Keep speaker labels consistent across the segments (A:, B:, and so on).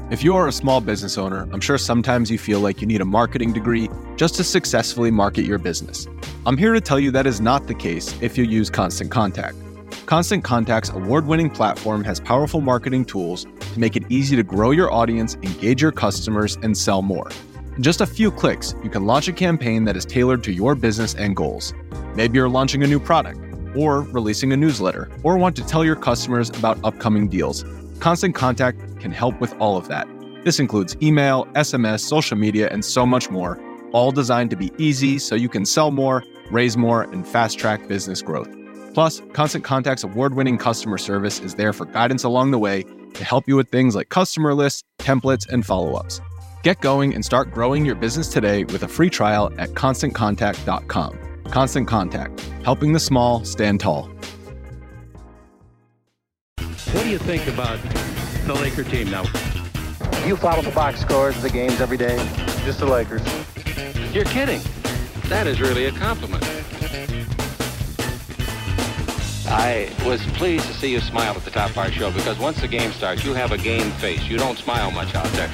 A: If you are a small business owner, I'm sure sometimes you feel like you need a marketing degree just to successfully market your business. I'm here to tell you that is not the case if you use Constant Contact. Constant Contact's award-winning platform has powerful marketing tools to make it easy to grow your audience, engage your customers, and sell more. In just a few clicks, you can launch a campaign that is tailored to your business and goals. Maybe you're launching a new product, or releasing a newsletter, or want to tell your customers about upcoming deals. Constant Contact can help with all of that. This includes email, SMS, social media, and so much more, all designed to be easy so you can sell more, raise more, and fast-track business growth. Plus, Constant Contact's award-winning customer service is there for guidance along the way to help you with things like customer lists, templates, and follow-ups. Get going and start growing your business today with a free trial at ConstantContact.com. Constant Contact, helping the small stand tall.
B: What do you think about the Laker team now?
C: You follow the box scores of the games every day? Just the Lakers.
B: You're kidding. That is really a compliment. I was pleased to see you smile at the top of our show because once the game starts, you have a game face. You don't smile much out there.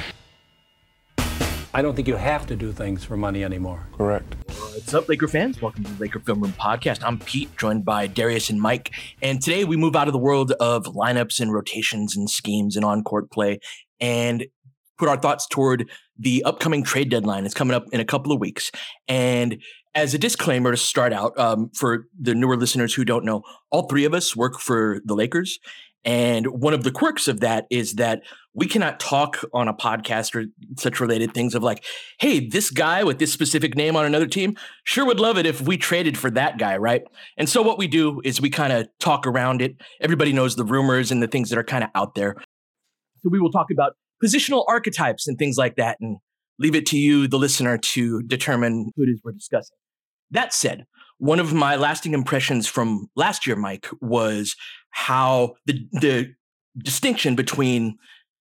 D: I don't think you have to do things for money anymore.
E: Correct.
F: What's up, Laker fans? Welcome to the Laker Film Room Podcast. I'm Pete, joined by Darius and Mike. And today we move out of the world of lineups and rotations and schemes and on-court play and put our thoughts toward the upcoming trade deadline. It's coming up in a couple of weeks. And as a disclaimer to start out, for the newer listeners who don't know, all three of us work for the Lakers. And one of the quirks of that is that we cannot talk on a podcast or such related things of like, hey, this guy with this specific name on another team sure would love it if we traded for that guy, right? And so what we do is we kind of talk around it. Everybody knows the rumors and the things that are kind of out there. So we will talk about positional archetypes and things like that and leave it to you, the listener, to determine who it is we're discussing. That said, one of my lasting impressions from last year, Mike, was how the distinction between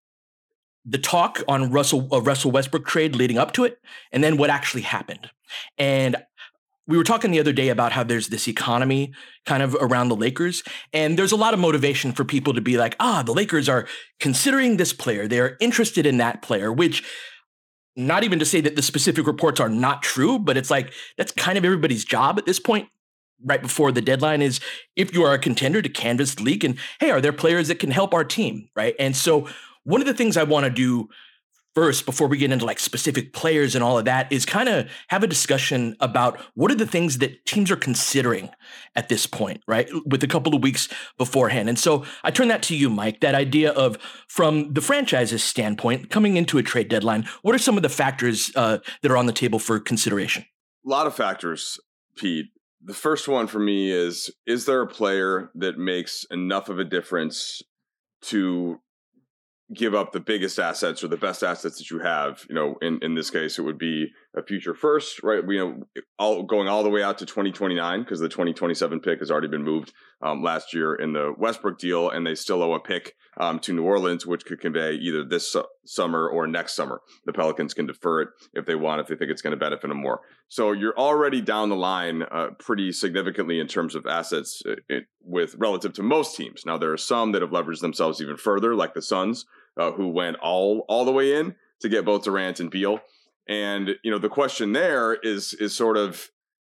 F: the talk on Russell Westbrook trade leading up to it and then what actually happened. And we were talking the other day about how there's this economy kind of around the Lakers, and there's a lot of motivation for people to be like, the Lakers are considering this player. They're interested in that player, which not even to say that the specific reports are not true, but it's like, that's kind of everybody's job at this point, right before the deadline, is if you are a contender to canvass the league and, hey, are there players that can help our team, right? And so one of the things I want to do first, before we get into like specific players and all of that, is kind of have a discussion about what are the things that teams are considering at this point, right? With a couple of weeks beforehand. And so I turn that to you, Mike, that idea of, from the franchise's standpoint, coming into a trade deadline, what are some of the factors that are on the table for consideration?
E: A lot of factors, Pete. The first one for me is there a player that makes enough of a difference to give up the biggest assets or the best assets that you have? You know, in this case, it would be a future first, right? Going all the way out to 2029, because the 2027 pick has already been moved last year in the Westbrook deal, and they still owe a pick to New Orleans, which could convey either this summer or next summer. The Pelicans can defer it if they want, if they think it's going to benefit them more. So you're already down the line pretty significantly in terms of assets with relative to most teams. Now, there are some that have leveraged themselves even further, like the Suns, who went all the way in to get both Durant and Beal. And, the question there is sort of,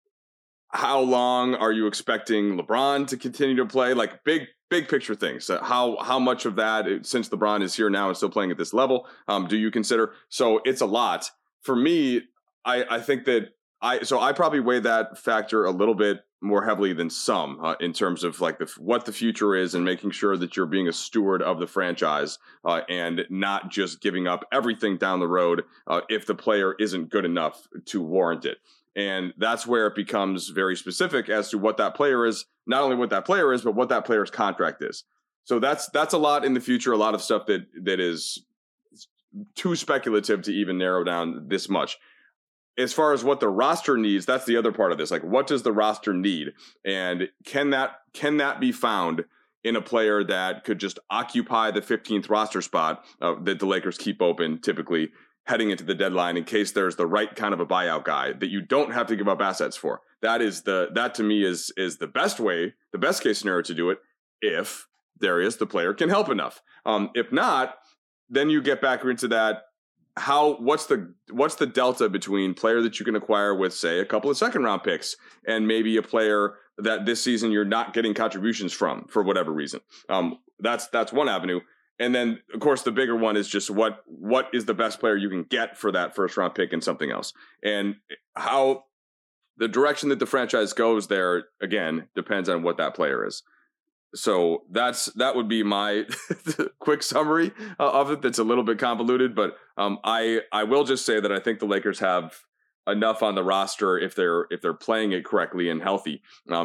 E: how long are you expecting LeBron to continue to play? Like big picture things. How much of that, since LeBron is here now and still playing at this level, do you consider? So it's a lot. For me, I think that I probably weigh that factor a little bit more heavily than some in terms of like what the future is and making sure that you're being a steward of the franchise and not just giving up everything down the road if the player isn't good enough to warrant it. And that's where it becomes very specific as to what that player is, not only what that player is, but what that player's contract is. So that's a lot in the future, a lot of stuff that is too speculative to even narrow down this much. As far as what the roster needs, that's the other part of this. Like, what does the roster need? And can that be found in a player that could just occupy the 15th roster spot that the Lakers keep open typically heading into the deadline in case there's the right kind of a buyout guy that you don't have to give up assets for? That to me is the best way, the best case scenario to do it if Darius, the player, can help enough. If not, then you get back into that. What's the delta between player that you can acquire with, say, a couple of second round picks and maybe a player that this season you're not getting contributions from for whatever reason? That's one avenue. And then, of course, the bigger one is just what is the best player you can get for that first round pick and something else. And how the direction that the franchise goes there, again, depends on what that player is. So that would be my quick summary of it. That's a little bit convoluted, but I will just say that I think the Lakers have enough on the roster if they're playing it correctly and healthy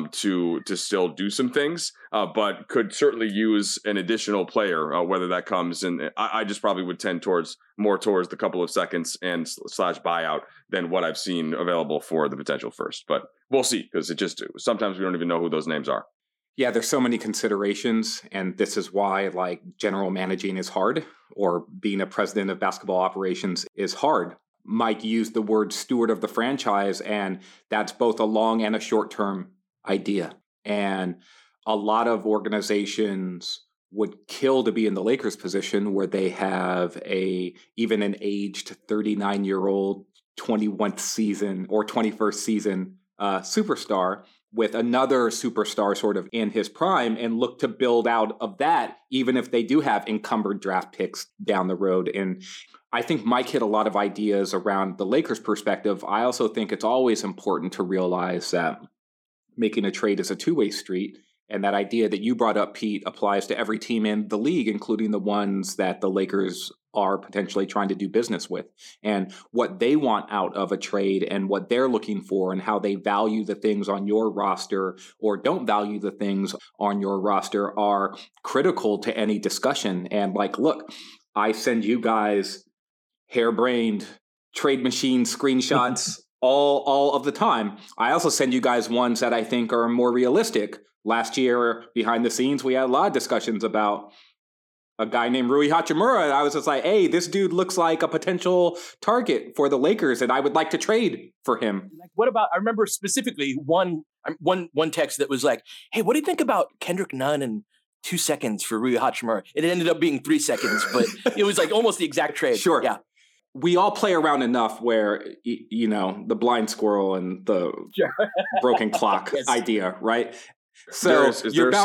E: to still do some things, but could certainly use an additional player, whether that comes. And I just probably would tend more towards the couple of seconds and / buyout than what I've seen available for the potential first. But we'll see, because sometimes we don't even know who those names are.
G: Yeah, there's so many considerations, and this is why general managing is hard, or being a president of basketball operations is hard. Mike used the word steward of the franchise, and that's both a long and a short-term idea. And a lot of organizations would kill to be in the Lakers position where they have even an aged 39-year-old 21st season or 21st season superstar with another superstar sort of in his prime, and look to build out of that, even if they do have encumbered draft picks down the road. And I think Mike hit a lot of ideas around the Lakers' perspective. I also think it's always important to realize that making a trade is a two-way street. And that idea that you brought up, Pete, applies to every team in the league, including the ones that the Lakers are potentially trying to do business with, and what they want out of a trade and what they're looking for and how they value the things on your roster or don't value the things on your roster are critical to any discussion. And look, I send you guys harebrained trade machine screenshots all of the time. I also send you guys ones that I think are more realistic. Last year, behind the scenes, we had a lot of discussions about a guy named Rui Hachimura, and I was just like, hey, this dude looks like a potential target for the Lakers, and I would like to trade for him.
F: What about, I remember specifically one text that was like, hey, what do you think about Kendrick Nunn and 2 seconds for Rui Hachimura? It ended up being 3 seconds, but it was almost the exact trade.
G: Sure.
F: Yeah.
G: We all play around enough where, the blind squirrel and the broken clock
F: Yes.
G: idea, right? So
E: Darius, is there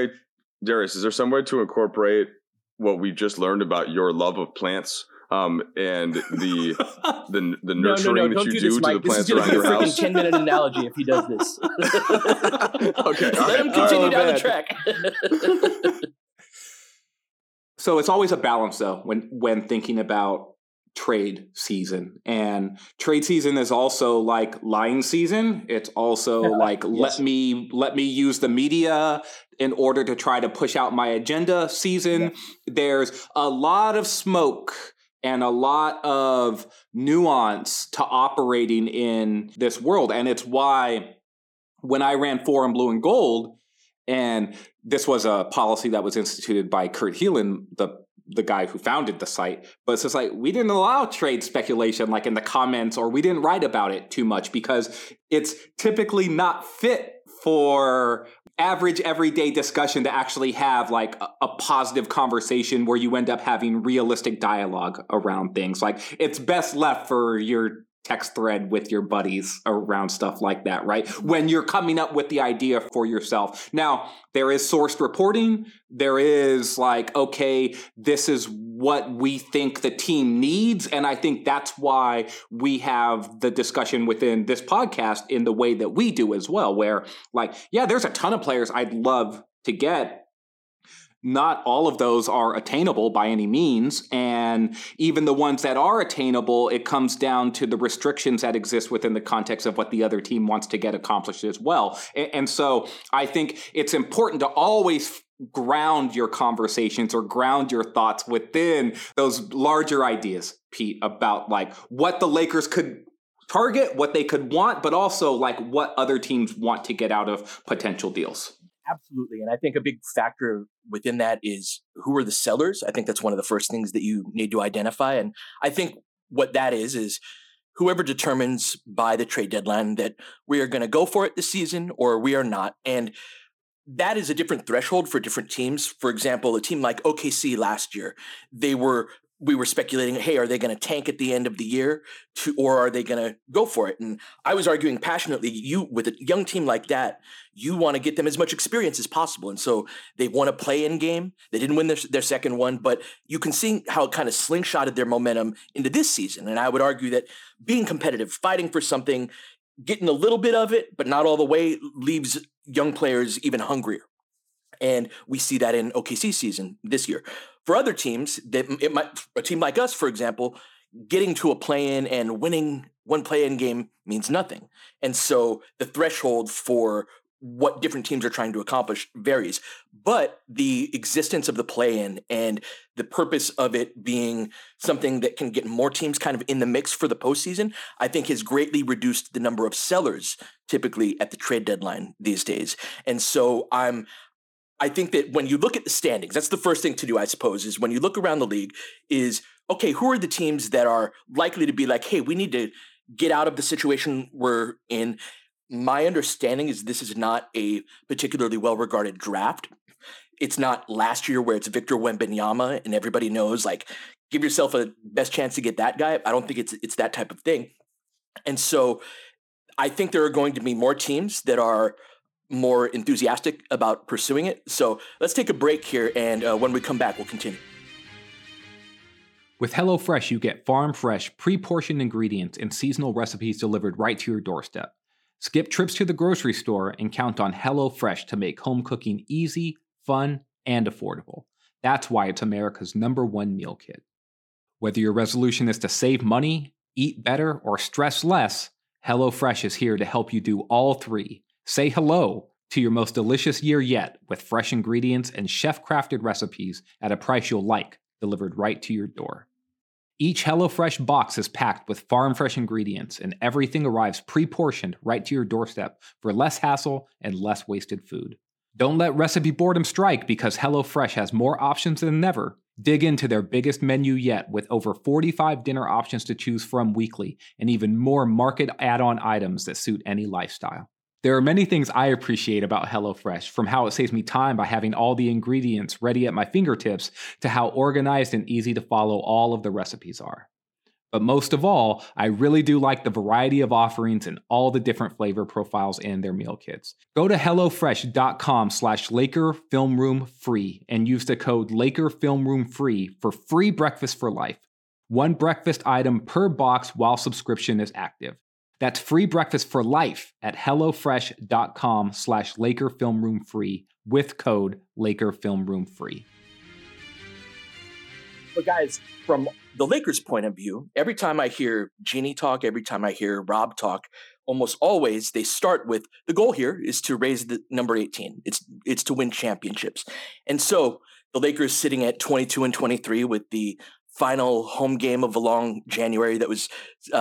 E: some way to incorporate what we just learned about your love of plants and the nurturing that you do to the plants around your house?
F: This is going to be a freaking 10-minute analogy if he does this.
E: Okay,
F: let him continue down the track.
G: So it's always a balance, though, when thinking about trade season. And trade season is also like lying season. It's also let me use the media in order to try to push out my agenda season. Yeah. There's a lot of smoke and a lot of nuance to operating in this world. And it's why when I ran Forum Blue and Gold, and this was a policy that was instituted by Kurt Heelan, the guy who founded the site, but it's just we didn't allow trade speculation in the comments, or we didn't write about it too much because it's typically not fit for average everyday discussion to actually have a positive conversation where you end up having realistic dialogue around things. It's best left for your text thread with your buddies around stuff like that, right? When you're coming up with the idea for yourself. Now, there is sourced reporting. There is okay, this is what we think the team needs. And I think that's why we have the discussion within this podcast in the way that we do as well, where there's a ton of players I'd love to get. Not all of those are attainable by any means. And even the ones that are attainable, it comes down to the restrictions that exist within the context of what the other team wants to get accomplished as well. And so I think it's important to always ground your conversations or ground your thoughts within those larger ideas, Pete, about what the Lakers could target, what they could want, but also what other teams want to get out of potential deals.
F: Absolutely. And I think a big factor within that is who are the sellers. I think that's one of the first things that you need to identify. And I think what that is whoever determines by the trade deadline that we are going to go for it this season or we are not. And that is a different threshold for different teams. For example, a team like OKC last year, they were we were speculating, hey, are they going to tank at the end of the year or are they going to go for it? And I was arguing passionately, with a young team like that, you want to get them as much experience as possible. And so they won a play-in game. They didn't win their second one, but you can see how it kind of slingshotted their momentum into this season. And I would argue that being competitive, fighting for something, getting a little bit of it, but not all the way, leaves young players even hungrier. And we see that in OKC's season this year. For other teams, a team like us, for example, getting to a play-in and winning one play-in game means nothing. And so the threshold for what different teams are trying to accomplish varies. But the existence of the play-in and the purpose of it being something that can get more teams kind of in the mix for the postseason, I think has greatly reduced the number of sellers typically at the trade deadline these days. And so I think that when you look at the standings, that's the first thing to do, I suppose, is when you look around the league is, okay, who are the teams that are likely to be like, hey, we need to get out of the situation we're in. My understanding is this is not a particularly well-regarded draft. It's not last year where it's Victor Wembanyama and everybody knows, like, give yourself a best chance to get that guy. I don't think it's that type of thing. And so I think there are going to be more teams that are more enthusiastic about pursuing it. So let's take a break here, and when we come back, we'll continue.
H: With HelloFresh, you get farm-fresh, pre-portioned ingredients and seasonal recipes delivered right to your doorstep. Skip trips to the grocery store and count on HelloFresh to make home cooking easy, fun, and affordable. That's why it's America's #1 meal kit. Whether your resolution is to save money, eat better, or stress less, HelloFresh is here to help you do all three. Say hello to your most delicious year yet with fresh ingredients and chef-crafted recipes at a price you'll like, delivered right to your door. Each HelloFresh box is packed with farm-fresh ingredients, and everything arrives pre-portioned right to your doorstep for less hassle and less wasted food. Don't let recipe boredom strike, because HelloFresh has more options than ever. Dig into their biggest menu yet with over 45 dinner options to choose from weekly and even more market add-on items that suit any lifestyle. There are many things I appreciate about HelloFresh, from how it saves me time by having all the ingredients ready at my fingertips to how organized and easy to follow all of the recipes are. But most of all, I really do like the variety of offerings and all the different flavor profiles in their meal kits. Go to HelloFresh.com/LakerFilmRoomFree and use the code LakerFilmRoomFree for free breakfast for life. One breakfast item per box while subscription is active. That's free breakfast for life at HelloFresh.com/LakerFilmRoomFree with code LakerFilmRoomFree.
F: But guys, from the Lakers' point of view, every time I hear Jeannie talk, every time I hear Rob talk, almost always they start with the goal here is to raise the number 18. It's to win championships. And so the Lakers sitting at 22-23 with the final home game of a long January that was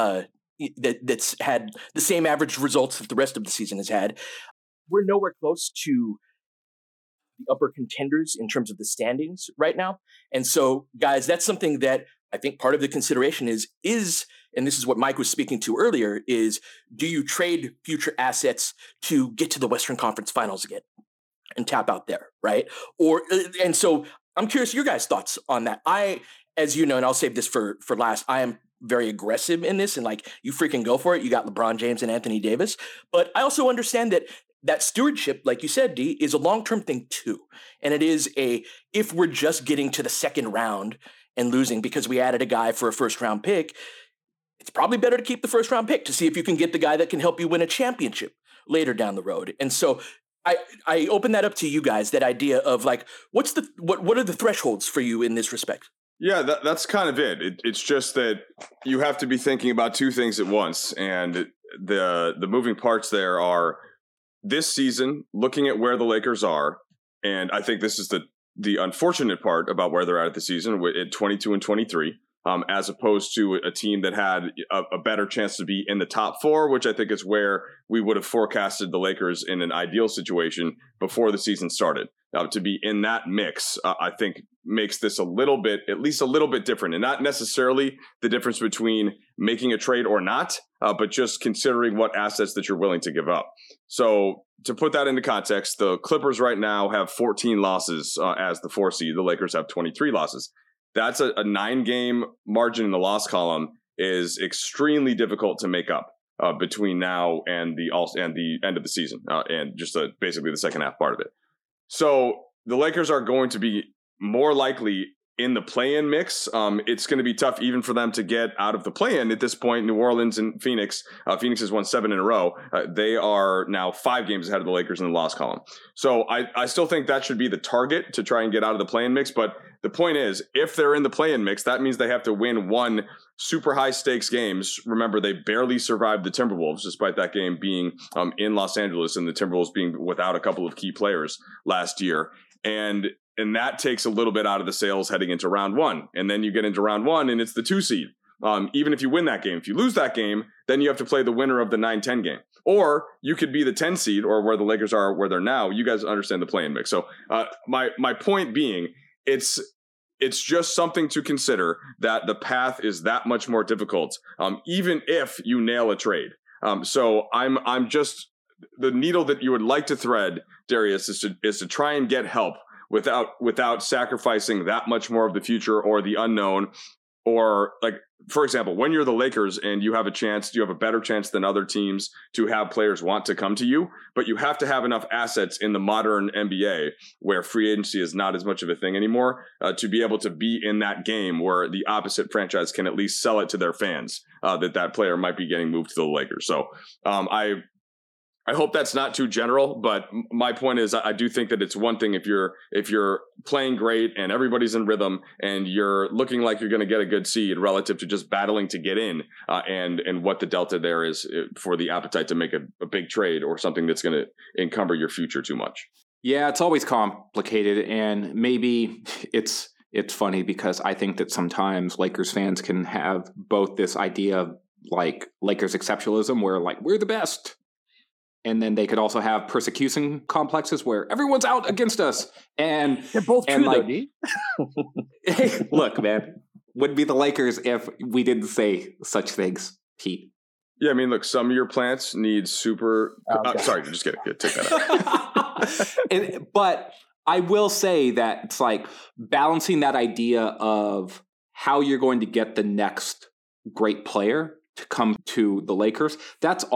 F: that's had the same average results that the rest of the season has had. We're nowhere close to the upper contenders in terms of the standings right now. And so, guys, that's something that I think part of the consideration is, and this is what Mike was speaking to earlier, is do you trade future assets to get to the Western Conference Finals again and tap out there, right? And so I'm curious your guys' thoughts on that. As you know, and I'll save this for last, I am very aggressive in this, and like, you freaking go for it. You got LeBron James and Anthony Davis. But I also understand that stewardship, like you said, D, is a long-term thing too. And it is if we're just getting to the second round and losing because we added a guy for a first-round pick, it's probably better to keep the first-round pick to see if you can get the guy that can help you win a championship later down the road. And so I open that up to you guys, that idea of like, what are the thresholds for you in this respect?
E: Yeah, that's kind of it. It's just that you have to be thinking about two things at once. And the moving parts there are this season, looking at where the Lakers are. And I think this is the unfortunate part about where they're at the season at 22-23, as opposed to a team that had a better chance to be in the top four, which I think is where we would have forecasted the Lakers in an ideal situation before the season started. To be in that mix, I think makes this at least a little bit different, and not necessarily the difference between making a trade or not, but just considering what assets that you're willing to give up. So to put that into context, the Clippers right now have 14 losses as the 4 seed. The Lakers have 23 losses. that's a 9-game margin in the loss column is extremely difficult to make up between now and the end of the season and just basically the second half part of it. So the Lakers are going to be more likely in the play-in mix. It's going to be tough even for them to get out of the play-in at this point. New Orleans and Phoenix. Phoenix has won 7 in a row. They are now 5 games ahead of the Lakers in the loss column. So I still think that should be the target to try and get out of the play-in mix. But the point is, if they're in the play-in mix, that means they have to win 1 super high-stakes games. Remember, they barely survived the Timberwolves, despite that game being in Los Angeles and the Timberwolves being without a couple of key players last year. And that takes a little bit out of the sails heading into round 1. And then you get into round 1 and it's the 2 seed. Even if you win that game, if you lose that game, then you have to play the winner of the 9-10 game. Or you could be the 10 seed, or where the Lakers are, where they're now. You guys understand the play-in mix. So my point being, it's just something to consider that the path is that much more difficult, even if you nail a trade. So I'm just, the needle that you would like to thread, Darius, is to try and get help without sacrificing that much more of the future or the unknown. Or, like, for example, when you're the Lakers and you have a better chance than other teams to have players want to come to you, but you have to have enough assets in the modern NBA where free agency is not as much of a thing anymore to be able to be in that game where the opposite franchise can at least sell it to their fans that player might be getting moved to the Lakers. So I hope that's not too general, but my point is I do think that it's one thing if you're playing great and everybody's in rhythm and you're looking like you're going to get a good seed relative to just battling to get in and what the delta there is for the appetite to make a big trade or something that's going to encumber your future too much.
G: Yeah, it's always complicated, and maybe it's funny because I think that sometimes Lakers fans can have both this idea of like Lakers exceptionalism where like we're the best. And then they could also have persecution complexes where everyone's out against us. And
F: they're both true,
G: like,
F: though,
G: hey, look, man, wouldn't be the Lakers if we didn't say such things, Pete.
E: Yeah, I mean, look, some of your plants need super. Sorry, just get it. Take that out.
G: But I will say that it's like balancing that idea of how you're going to get the next great player to come to the Lakers. That's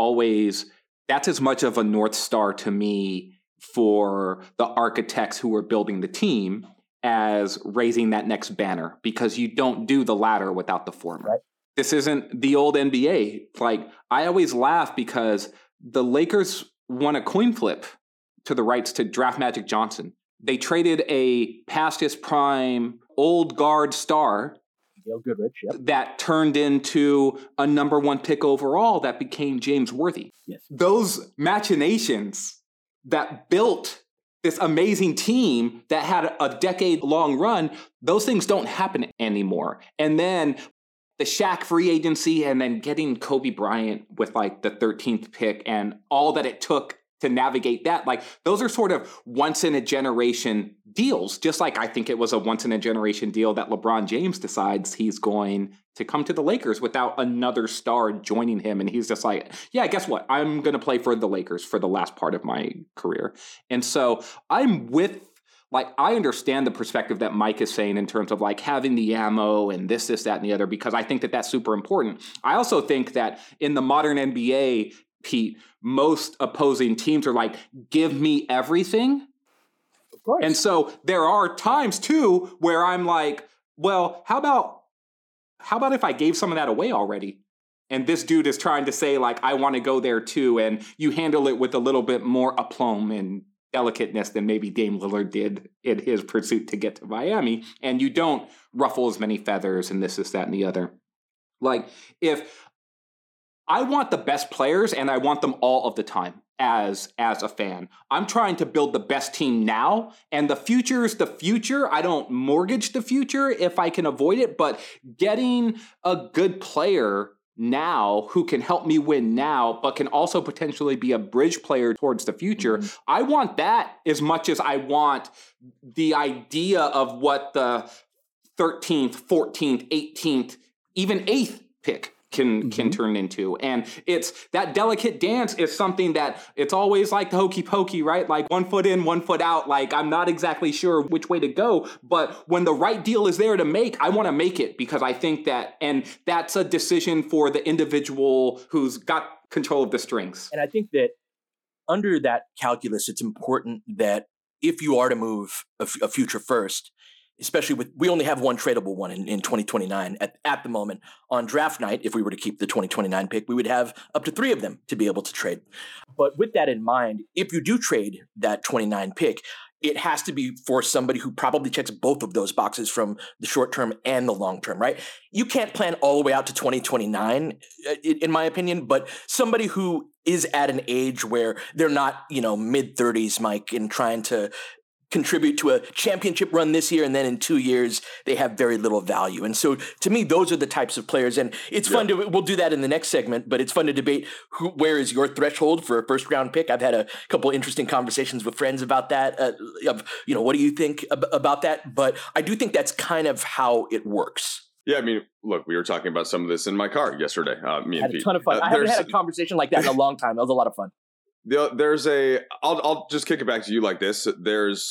G: as much of a North Star to me for the architects who are building the team as raising that next banner, because you don't do the latter without the former. Right. This isn't the old NBA. Like, I always laugh because the Lakers won a coin flip to the rights to draft Magic Johnson. They traded a past his prime old guard star
F: Goodrich,
G: that turned into a number 1 pick overall that became James Worthy.
F: Yes.
G: Those machinations that built this amazing team that had a decade-long run, those things don't happen anymore. And then the Shaq free agency and then getting Kobe Bryant with like the 13th pick and all that it took to navigate that, like those are sort of once in a generation deals, just like I think it was a once in a generation deal that LeBron James decides he's going to come to the Lakers without another star joining him. And he's just like, yeah, guess what? I'm going to play for the Lakers for the last part of my career. And so I understand the perspective that Mike is saying in terms of like having the ammo and this, that, and the other, because I think that that's super important. I also think that in the modern NBA, Pete, most opposing teams are like, give me everything.
F: Of course.
G: And so there are times too where I'm like, well, how about if I gave some of that away already? And this dude is trying to say like, I want to go there too. And you handle it with a little bit more aplomb and delicateness than maybe Dame Lillard did in his pursuit to get to Miami. And you don't ruffle as many feathers and this, that, and the other. Like, if I want the best players and I want them all of the time as a fan. I'm trying to build the best team now, and the future is the future. I don't mortgage the future if I can avoid it, but getting a good player now who can help me win now, but can also potentially be a bridge player towards the future. Mm-hmm. I want that as much as I want the idea of what the 13th, 14th, 18th, even 8th pick can turn into. And it's that delicate dance is something that it's always like the hokey pokey, right? Like 1 foot in, 1 foot out. Like I'm not exactly sure which way to go, but when the right deal is there to make, I want to make it because I think that, and that's a decision for the individual who's got control of the strings.
F: And I think that under that calculus, it's important that if you are to move a future first, especially with, we only have one tradable one in 2029 at the moment. On draft night, if we were to keep the 2029 pick, we would have up to 3 of them to be able to trade. But with that in mind, if you do trade that 29 pick, it has to be for somebody who probably checks both of those boxes from the short term and the long term, right? You can't plan all the way out to 2029, in my opinion, but somebody who is at an age where they're not, mid-30s, Mike, and trying to contribute to a championship run this year, and then in 2 years, they have very little value. And so to me, those are the types of players. And it's fun we'll do that in the next segment, but it's fun to debate where is your threshold for a first round pick. I've had a couple interesting conversations with friends about that, what do you think about that? But I do think that's kind of how it works.
E: Yeah, I mean, look, we were talking about some of this in my car yesterday. Me and
F: I had
E: Pete.
F: A ton of fun. I haven't had a conversation like that in a long time. That was a lot of fun.
E: I'll just kick it back to you like this. There's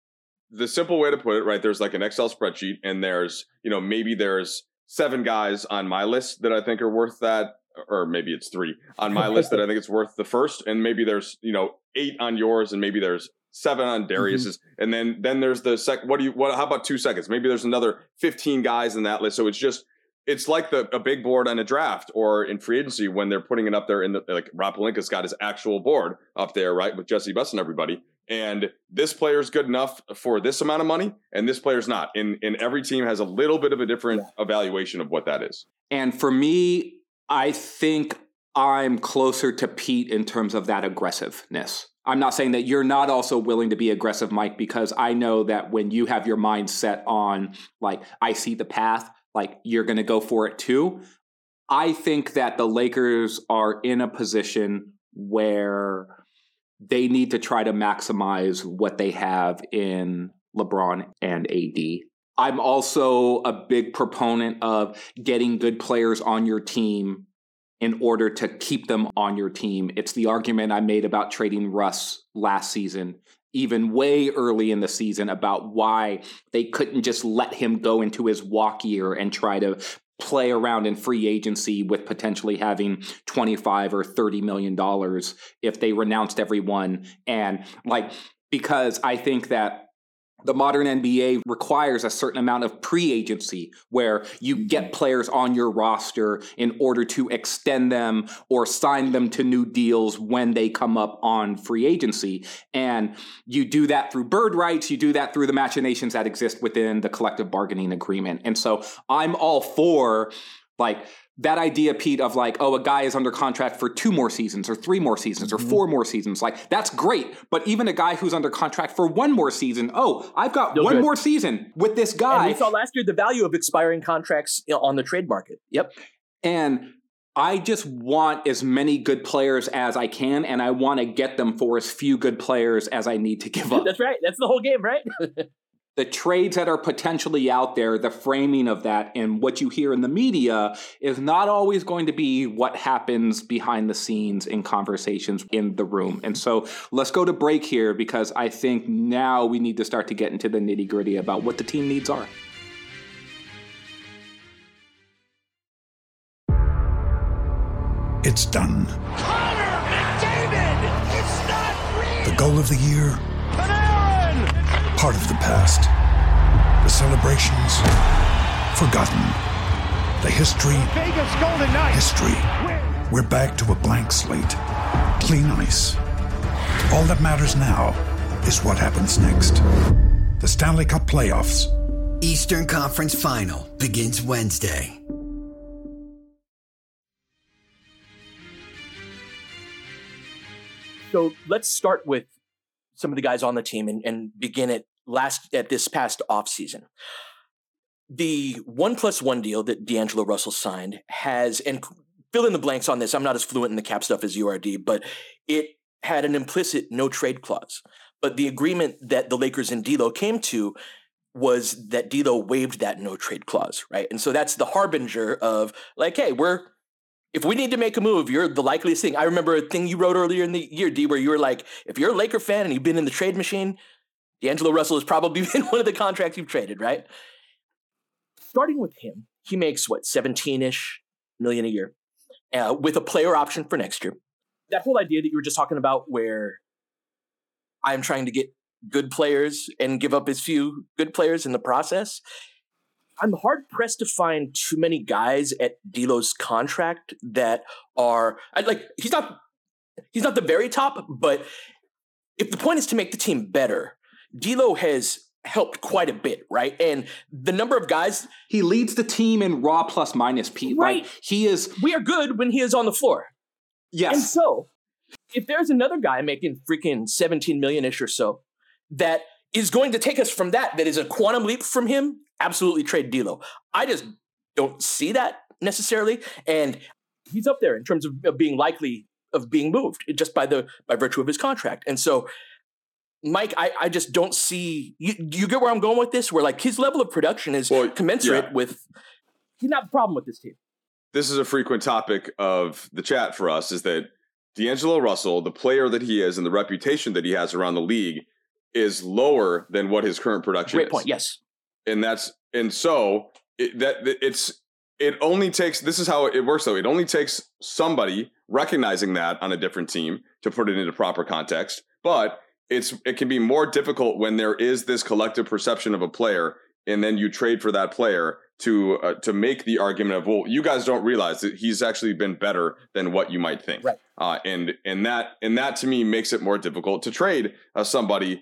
E: the simple way to put it, right? There's like an Excel spreadsheet, and there's, maybe there's 7 guys on my list that I think are worth that, or maybe it's 3 on my list that I think it's worth the first, and maybe there's 8 on yours, and maybe there's 7 on Darius's, and then there's the second. How about 2 seconds? Maybe there's another 15 guys in that list. So it's like a big board on a draft or in free agency when they're putting it up there like Rob Pelinka's got his actual board up there, right? With Jesse Buss and everybody. And this player's good enough for this amount of money, and this player's not. And every team has a little bit of a different evaluation of what that is.
G: And for me, I think I'm closer to Pete in terms of that aggressiveness. I'm not saying that you're not also willing to be aggressive, Mike, because I know that when you have your mind set on, like, I see the path, like, you're going to go for it too. I think that the Lakers are in a position where they need to try to maximize what they have in LeBron and AD. I'm also a big proponent of getting good players on your team in order to keep them on your team. It's the argument I made about trading Russ last season, even way early in the season, about why they couldn't just let him go into his walk year and try to play around in free agency with potentially having $25 or $30 million if they renounced everyone. And because I think that the modern NBA requires a certain amount of pre-agency where you get players on your roster in order to extend them or sign them to new deals when they come up on free agency. And you do that through bird rights. You do that through the machinations that exist within the collective bargaining agreement. And so I'm all for that idea, Pete, of a guy is under contract for 2 more seasons or 3 more seasons or 4 more seasons. That's great. But even a guy who's under contract for 1 more season, I've got one more season with this guy.
F: And we saw last year the value of expiring contracts on the trade market. Yep.
G: And I just want as many good players as I can, and I want to get them for as few good players as I need to give up.
F: That's right. That's the whole game, right?
G: The trades that are potentially out there, the framing of that, and what you hear in the media is not always going to be what happens behind the scenes in conversations in the room. And so let's go to break here, because I think now we need to start to get into the nitty-gritty about what the team needs are.
I: It's done.
J: Connor McDavid! It's not real!
I: The goal of the year. Part of the past. The celebrations, forgotten. The history,
J: Vegas Golden Knights.
I: History. We're back to a blank slate. Clean ice. All that matters now is what happens next. The Stanley Cup Playoffs.
K: Eastern Conference Final begins Wednesday.
F: So let's start with some of the guys on the team and begin at this past offseason. The 1+1 deal that D'Angelo Russell signed has, and fill in the blanks on this, I'm not as fluent in the cap stuff as you are, D, but it had an implicit no trade clause. But the agreement that the Lakers and D'Lo came to was that D'Lo waived that no trade clause, right? And so that's the harbinger of hey, we're if we need to make a move, you're the likeliest thing. I remember a thing you wrote earlier in the year, D, where you were like, if you're a Laker fan and you've been in the trade machine, D'Angelo Russell has probably been one of the contracts you've traded, right? Starting with him, he makes, 17-ish million a year with a player option for next year. That whole idea that you were just talking about where I'm trying to get good players and give up as few good players in the process, I'm hard-pressed to find too many guys at D'Lo's contract that are he's not the very top, but if the point is to make the team better, D'Lo has helped quite a bit, right? And the number of guys,
G: he leads the team in raw plus minus, Pete.
F: Right. We are good when he is on the floor.
G: Yes.
F: And so, if there's another guy making freaking 17 million-ish or so that is going to take us from that is a quantum leap from him, absolutely trade D'Lo. I just don't see that necessarily, and he's up there in terms of being likely of being moved just by virtue of his contract. And so, Mike, I just don't see you get where I'm going with this, where like his level of production is commensurate with. He's not the problem with this team.
E: This is a frequent topic of the chat for us, is that D'Angelo Russell, the player that he is and the reputation that he has around the league, is lower than what his current production is.
F: Great point. Yes.
E: It only takes, this is how it works though. It only takes somebody recognizing that on a different team to put it into proper context. But it can be more difficult when there is this collective perception of a player, and then you trade for that player to make the argument of, well, you guys don't realize that he's actually been better than what you might think.
F: Right.
E: And that to me makes it more difficult to trade somebody.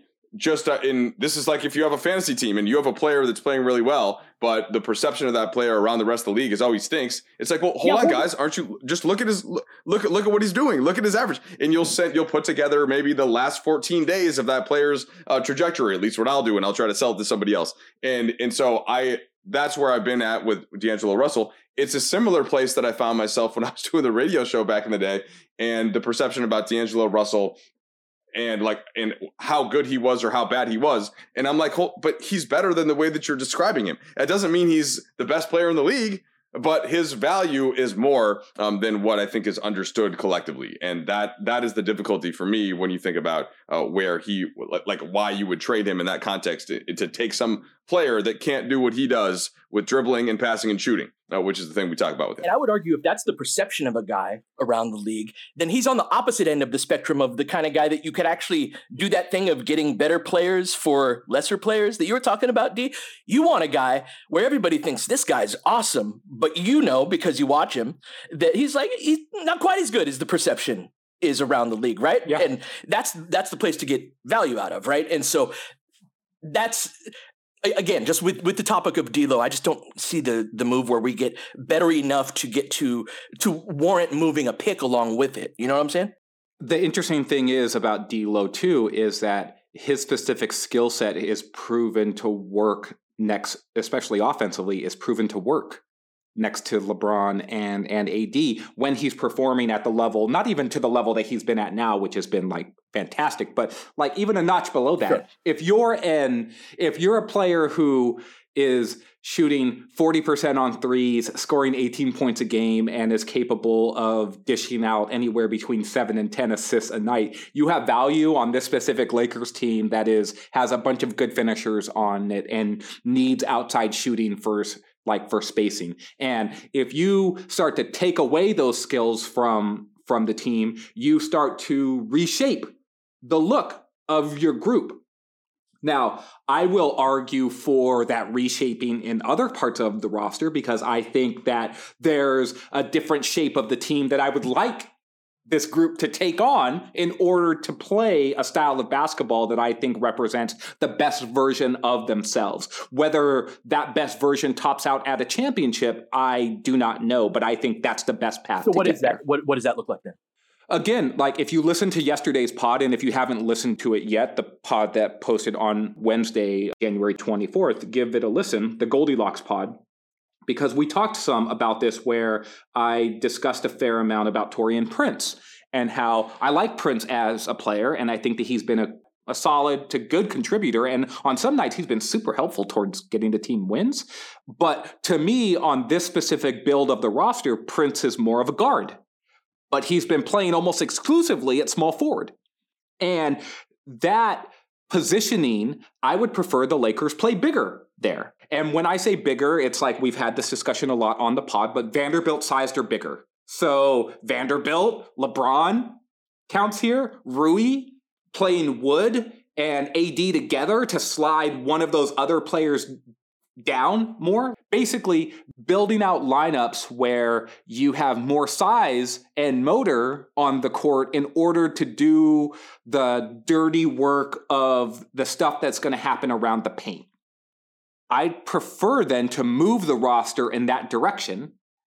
E: This is like if you have a fantasy team and you have a player that's playing really well, but the perception of that player around the rest of the league is always stinks. It's like, well, hold on, guys, aren't you just look at what he's doing, look at his average, and you'll put together maybe the last 14 days of that player's trajectory, at least what I'll do, and I'll try to sell it to somebody else. And so that's where I've been at with D'Angelo Russell. It's a similar place that I found myself when I was doing the radio show back in the day, and the perception about D'Angelo Russell and how good he was or how bad he was. And I'm like, but he's better than the way that you're describing him. It doesn't mean he's the best player in the league, but his value is more than what I think is understood collectively. And that is the difficulty for me when you think about where why you would trade him in that context to take some player that can't do what he does with dribbling and passing and shooting, which is the thing we talk about with him.
F: And I would argue if that's the perception of a guy around the league, then he's on the opposite end of the spectrum of the kind of guy that you could actually do that thing of getting better players for lesser players that you were talking about, D. You want a guy where everybody thinks this guy's awesome, but because you watch him, that he's not quite as good as the perception is around the league, right?
G: Yeah.
F: And that's the place to get value out of, right? And so that's... Again, just with the topic of D'Lo, I just don't see the move where we get better enough to get to warrant moving a pick along with it. You know what I'm saying?
G: The interesting thing is about D'Lo too is that his specific skill set is proven to work especially offensively, is proven to work next to LeBron and AD when he's performing at the level, not even to the level that he's been at now, which has been fantastic, but even a notch below that. Sure. If you're a player who is shooting 40% on threes, scoring 18 points a game, and is capable of dishing out anywhere between 7 and 10 assists a night, you have value on this specific Lakers team that has a bunch of good finishers on it and needs outside shooting for spacing. And if you start to take away those skills from the team, you start to reshape the look of your group. Now, I will argue for that reshaping in other parts of the roster because I think that there's a different shape of the team that I would like this group to take on in order to play a style of basketball that I think represents the best version of themselves. Whether that best version tops out at a championship, I do not know, but I think that's the best path.
F: So what is that? What does that look like then?
G: Again, if you listen to yesterday's pod, and if you haven't listened to it yet, the pod that posted on Wednesday, January 24th, give it a listen, the Goldilocks pod. Because we talked some about this where I discussed a fair amount about Taurean Prince and how I like Prince as a player, and I think that he's been a solid to good contributor. And on some nights, he's been super helpful towards getting the team wins. But to me, on this specific build of the roster, Prince is more of a guard. But he's been playing almost exclusively at small forward. And that positioning, I would prefer the Lakers play bigger there. And when I say bigger, it's like we've had this discussion a lot on the pod, but Vanderbilt sized are bigger. So Vanderbilt, LeBron counts here, Rui, playing Wood and AD together to slide one of those other players down more. Basically, building out lineups where you have more size and motor on the court in order to do the dirty work of the stuff that's going to happen around the paint. I'd prefer then to move the roster in that direction.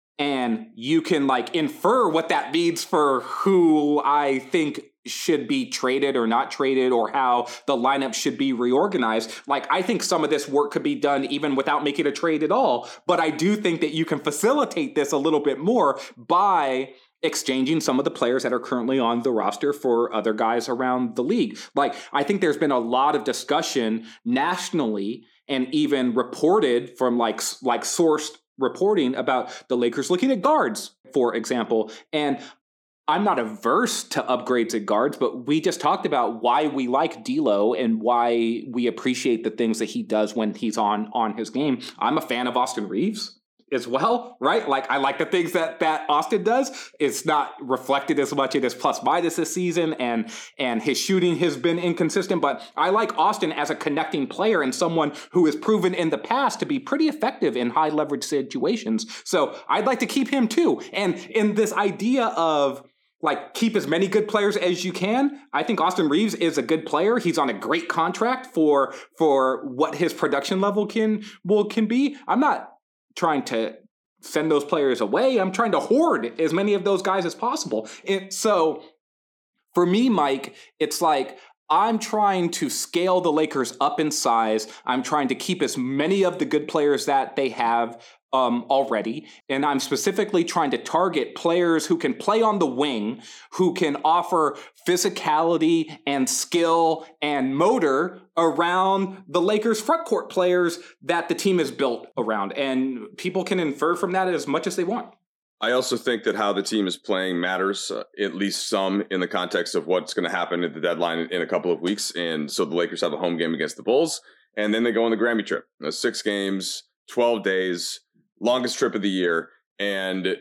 G: And you can infer what that means for who I think should be traded or not traded, or how the lineup should be reorganized. I think some of this work could be done even without making a trade at all. But I do think that you can facilitate this a little bit more by exchanging some of the players that are currently on the roster for other guys around the league. I think there's been a lot of discussion nationally and even reported from sourced reporting about the Lakers looking at guards, for example. And I'm not averse to upgrades at guards, but we just talked about why we like D'Lo and why we appreciate the things that he does when he's on his game. I'm a fan of Austin Reeves as well, right? I like the things that Austin does. It's not reflected as much in his plus minus this season, and his shooting has been inconsistent, but I like Austin as a connecting player and someone who has proven in the past to be pretty effective in high leverage situations. So I'd like to keep him too. And in this idea of keep as many good players as you can, I think Austin Reeves is a good player. He's on a great contract for what his production level can be. I'm not trying to send those players away. I'm trying to hoard as many of those guys as possible. So for me, Mike, it's I'm trying to scale the Lakers up in size. I'm trying to keep as many of the good players that they have already. And I'm specifically trying to target players who can play on the wing, who can offer physicality and skill and motor around the Lakers front court players that the team is built around. And people can infer from that as much as they want.
E: I also think that how the team is playing matters, at least some, in the context of what's going to happen at the deadline in a couple of weeks. And so the Lakers have a home game against the Bulls, and then they go on the Grammy trip. 6 games, 12 days, longest trip of the year. And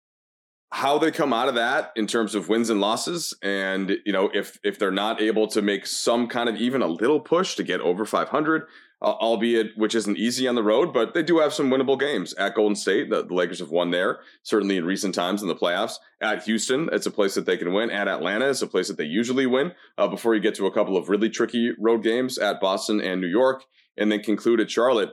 E: how they come out of that in terms of wins and losses, and if they're not able to make some kind of even a little push to get over 500, albeit which isn't easy on the road, but they do have some winnable games at Golden State. The Lakers have won there, certainly in recent times in the playoffs. At Houston, it's a place that they can win. At Atlanta, it's a place that they usually win before you get to a couple of really tricky road games at Boston and New York, and then conclude at Charlotte.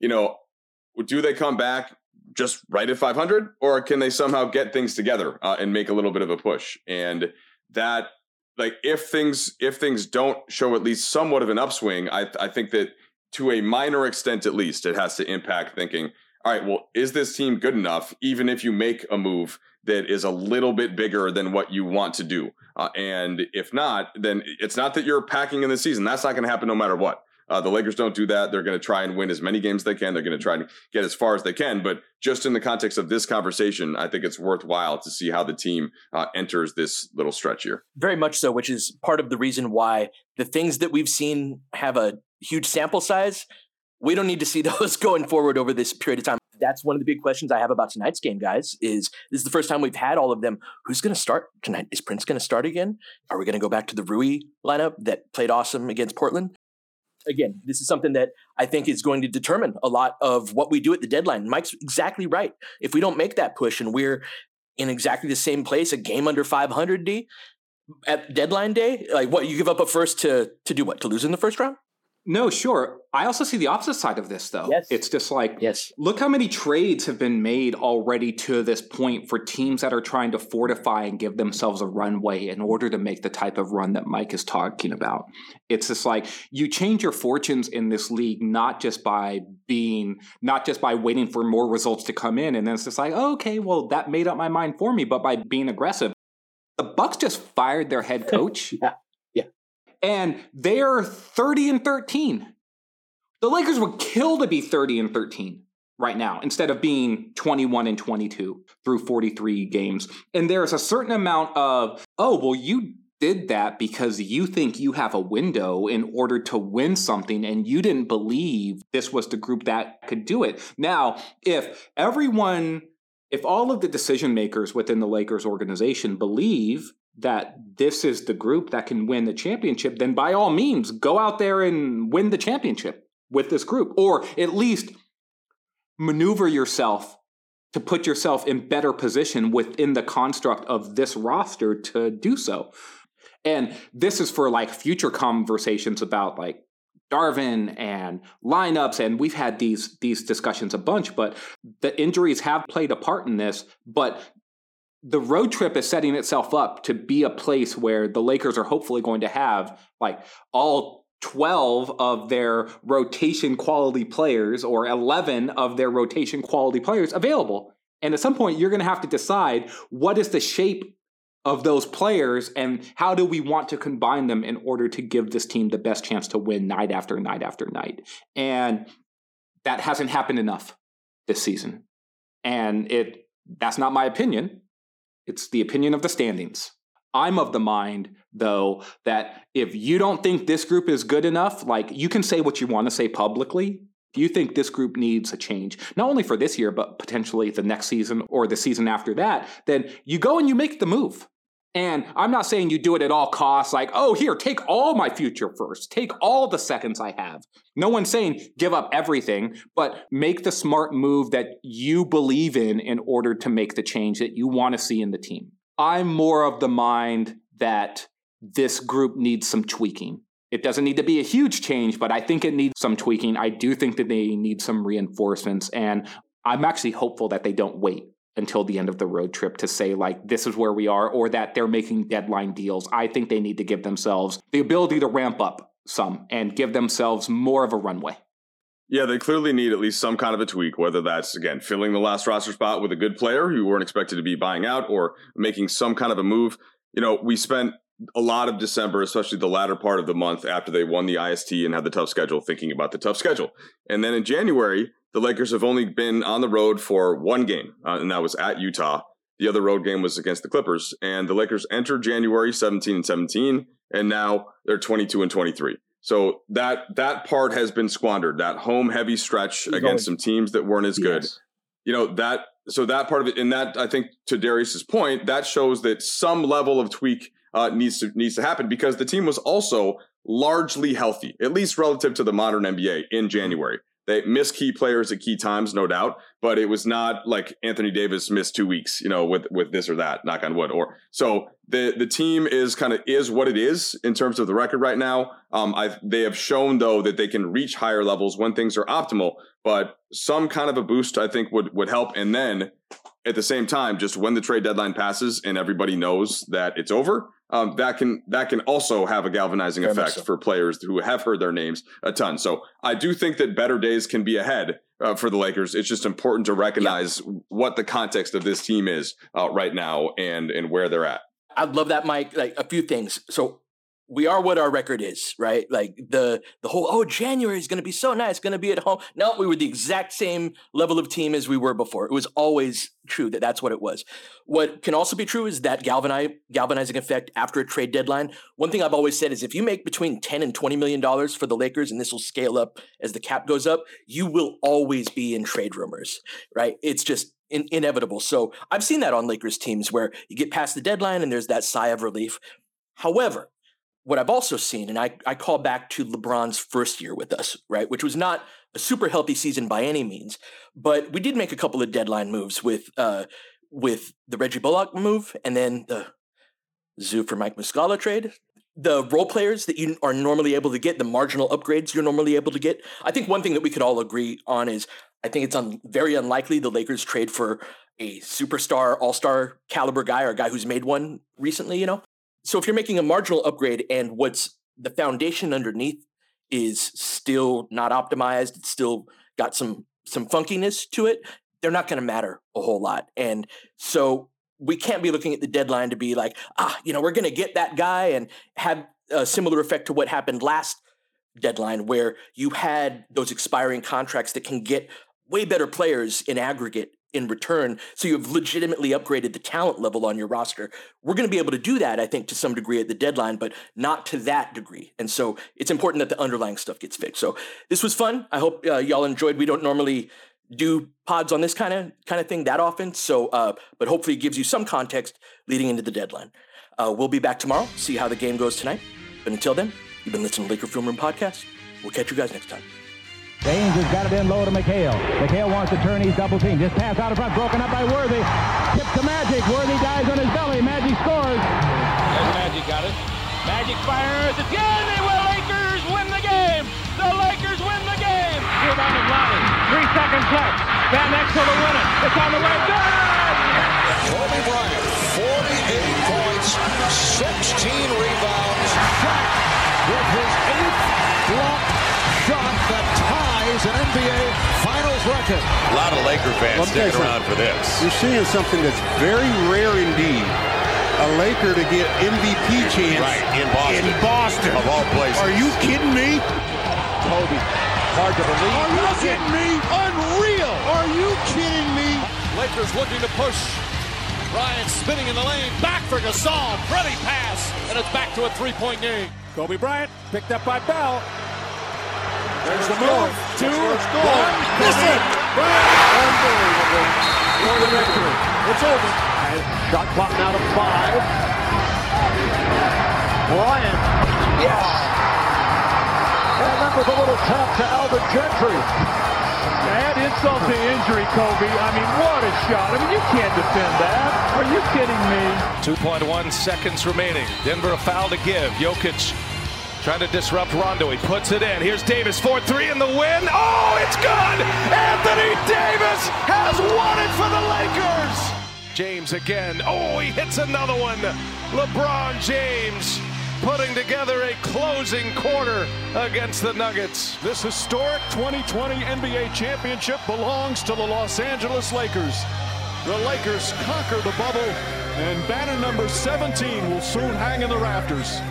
E: Do they come back just right at 500, or can they somehow get things together and make a little bit of a push? And that, if things don't show at least somewhat of an upswing, I think that to a minor extent, at least, it has to impact thinking, all right, well, is this team good enough, even if you make a move that is a little bit bigger than what you want to do? And if not, then it's not that you're packing in the season. That's not going to happen no matter what. The Lakers don't do that. They're going to try and win as many games as they can. They're going to try and get as far as they can. But just in the context of this conversation, I think it's worthwhile to see how the team enters this little stretch here.
F: Very much so, which is part of the reason why the things that we've seen have a huge sample size. We don't need to see those going forward over this period of time. That's one of the big questions I have about tonight's game, guys, is this is the first time we've had all of them. Who's going to start tonight? Is Prince going to start again? Are we going to go back to the Rui lineup that played awesome against Portland? Again, this is something that I think is going to determine a lot of what we do at the deadline. Mike's exactly right. If we don't make that push and we're in exactly the same place, a game under 500, D, at deadline day, what, you give up a first to do what? To lose in the first round?
G: No, sure. I also see the opposite side of this, though.
F: Yes.
G: It's just
F: yes.
G: Look how many trades have been made already to this point for teams that are trying to fortify and give themselves a runway in order to make the type of run that Mike is talking about. It's just you change your fortunes in this league, not just by waiting for more results to come in. And then it's just okay, well, that made up my mind for me, but by being aggressive. The Bucks just fired their head coach.
F: Yeah.
G: And they're 30-13. The Lakers would kill to be 30-13 right now instead of being 21-22 through 43 games. And there's a certain amount of, oh, well, you did that because you think you have a window in order to win something and you didn't believe this was the group that could do it. Now, if all of the decision makers within the Lakers organization believe that this is the group that can win the championship, then by all means, go out there and win the championship with this group, or at least maneuver yourself to put yourself in better position within the construct of this roster to do so. And this is for like future conversations about like Darvin and lineups. And we've had these discussions a bunch, but the injuries have played a part in this. But the road trip is setting itself up to be a place where the Lakers are hopefully going to have like all 12 of their rotation quality players or 11 of their rotation quality players available. And at some point, you're going to have to decide what is the shape of those players and how do we want to combine them in order to give this team the best chance to win night after night after night. And that hasn't happened enough this season. And that's not my opinion. It's the opinion of the standings. I'm of the mind, though, that if you don't think this group is good enough, like you can say what you want to say publicly. If you think this group needs a change, not only for this year, but potentially the next season or the season after that, then you go and you make the move. And I'm not saying you do it at all costs, like, oh, here, take all my future first, take all the seconds I have. No one's saying give up everything, but make the smart move that you believe in order to make the change that you want to see in the team. I'm more of the mind that this group needs some tweaking. It doesn't need to be a huge change, but I think it needs some tweaking. I do think that they need some reinforcements, and I'm actually hopeful that they don't wait until the end of the road trip to say, like, this is where we are, or that they're making deadline deals. I think they need to give themselves the ability to ramp up some and give themselves more of a runway.
E: Yeah, they clearly need at least some kind of a tweak, whether that's, again, filling the last roster spot with a good player who weren't expected to be buying out or making some kind of a move. You know, we spent a lot of December, especially the latter part of the month after they won the IST and had the tough schedule, thinking about the tough schedule. And then in January, the Lakers have only been on the road for one game, and that was at Utah. The other road game was against the Clippers. And the Lakers entered January 17-17, and now they're 22-23. So that part has been squandered, that home heavy stretch against some teams that weren't as good. You know, that part of it, and that, I think, to Darius's point, that shows that some level of tweak needs to happen, because the team was also largely healthy, at least relative to the modern NBA in January. They missed key players at key times, no doubt, but it was not like Anthony Davis missed 2 weeks, you know, with this or that, knock on wood. Or so the team is what it is in terms of the record right now. They have shown, though, that they can reach higher levels when things are optimal, but some kind of a boost, I think, would help. And then at the same time, just when the trade deadline passes and everybody knows that it's over, that can also have a galvanizing effect for players who have heard their names a ton. So I do think that better days can be ahead for the Lakers. It's just important to recognize what the context of this team is right now and where they're at.
F: I'd love that, Mike. Like, a few things. So we are what our record is, right? Like the whole, January is going to be so nice, going to be at home. No, we were the exact same level of team as we were before. It was always true that's what it was. What can also be true is that galvanizing effect after a trade deadline. One thing I've always said is if you make between $10 and $20 million for the Lakers, and this will scale up as the cap goes up, you will always be in trade rumors, right? It's just inevitable. So I've seen that on Lakers teams where you get past the deadline and there's that sigh of relief. However, what I've also seen, and I call back to LeBron's first year with us, right, which was not a super healthy season by any means, but we did make a couple of deadline moves with the Reggie Bullock move and then the Zoo for Mike Muscala trade. The role players that you are normally able to get, the marginal upgrades you're normally able to get. I think one thing that we could all agree on is I think it's very unlikely the Lakers trade for a superstar, all-star caliber guy or a guy who's made one recently, you know? So if you're making a marginal upgrade and what's the foundation underneath is still not optimized, it's still got some funkiness to it, they're not going to matter a whole lot. And so we can't be looking at the deadline to be like, we're going to get that guy and have a similar effect to what happened last deadline, where you had those expiring contracts that can get way better players in aggregate in return. So you've legitimately upgraded the talent level on your roster. We're going to be able to do that, I think, to some degree at the deadline, but not to that degree. And so it's important that the underlying stuff gets fixed. So this was fun. I hope y'all enjoyed. We don't normally do pods on this kind of thing that often. So, but hopefully it gives you some context leading into the deadline. We'll be back tomorrow, see how the game goes tonight. But until then, you've been listening to Laker Film Room Podcast. We'll catch you guys next time.
L: James has got it in low to McHale. McHale wants to turn. He's double teamed. Just pass out in front, broken up by Worthy. Tip to Magic. Worthy dives on his belly. Magic scores.
J: There's Magic, got it. Magic fires. It's good. The Lakers win the game. The Lakers win the game. Rebound of Lonnie. 3 seconds left. Van Exel to win it. It's on the way. Good.
M: Kobe Bryant, 48 points, 16 rebounds.
J: Shot with his 8th block shot that ties an NBA Finals record.
M: A lot of Laker fans sticking around for this.
N: You're seeing something that's very rare indeed. A Laker to get MVP chance
M: in Boston. Of all places.
N: Are you kidding me?
J: Kobe, hard to believe.
N: Are you kidding me? Unreal. Are you kidding me?
J: Lakers looking to push. Bryant spinning in the lane. Back for Gasol. Pretty pass. And it's back to a 3-point game. Kobe Bryant picked up by Bell. There's the move. 2, 1. Miss it. Unbelievable. For the victory. It's over. Shot clock now to 5. Bryant. Yes. And that was a little tap to Alvin Gentry. Add insult to injury, Kobe. I mean, what a shot. I mean, you can't defend that. Are you kidding me? 2.1 seconds remaining. Denver a foul to give. Jokic trying to disrupt Rondo. He puts it in. Here's Davis, 4-3 in the win. Oh, it's good! Anthony Davis has won it for the Lakers! James again. Oh, he hits another one. LeBron James putting together a closing quarter against the Nuggets. This historic 2020 NBA championship belongs to the Los Angeles Lakers. The Lakers conquer the bubble, and banner number 17 will soon hang in the rafters.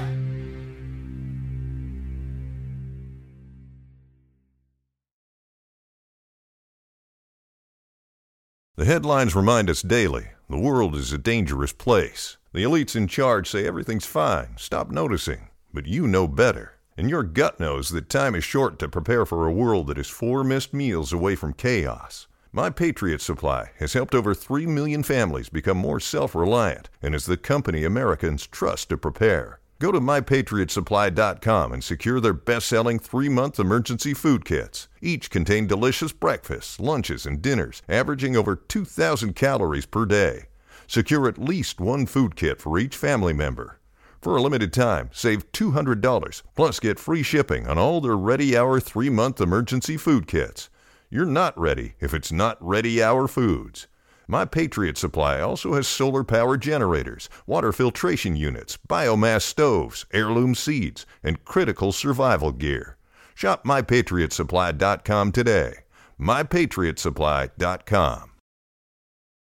O: The headlines remind us daily, the world is a dangerous place. The elites in charge say everything's fine, stop noticing. But you know better. And your gut knows that time is short to prepare for a world that is 4 missed meals away from chaos. My Patriot Supply has helped over 3 million families become more self-reliant and is the company Americans trust to prepare. Go to MyPatriotSupply.com and secure their best-selling 3-month emergency food kits. Each contain delicious breakfasts, lunches, and dinners, averaging over 2,000 calories per day. Secure at least 1 food kit for each family member. For a limited time, save $200, plus get free shipping on all their Ready Hour 3-month emergency food kits. You're not ready if it's not Ready Hour Foods. My Patriot Supply also has solar-powered generators, water filtration units, biomass stoves, heirloom seeds, and critical survival gear. Shop MyPatriotSupply.com today. MyPatriotSupply.com.